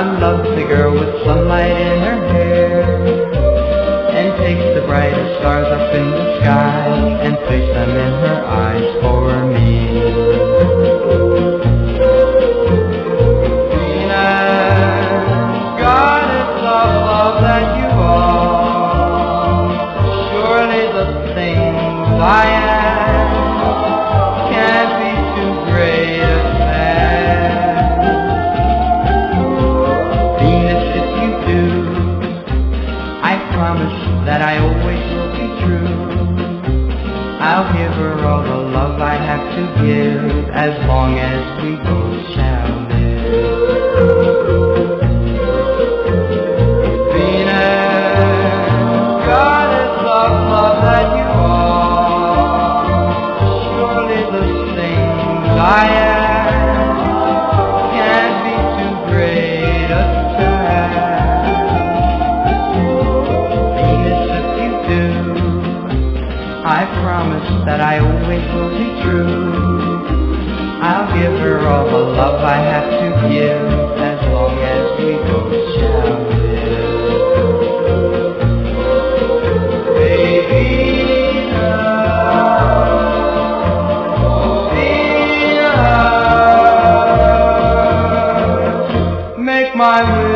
loves the girl with sunlight in her hair, and takes the brightest stars up in the sky and puts them in her eyes for me. Venus, goddess of love that you are, surely the things I am can't be too great a task. Venus, if you do, I promise that I always will be true. I'll give her all the love I have to give, as long as we both shall live. Venus, goddess of love that you are, surely the things I am can't be too great a task. Venus, if you do, I promise that I always will be true. I'll give her all the love I have to give, as long as we both shall live. Baby, Venus, make my wish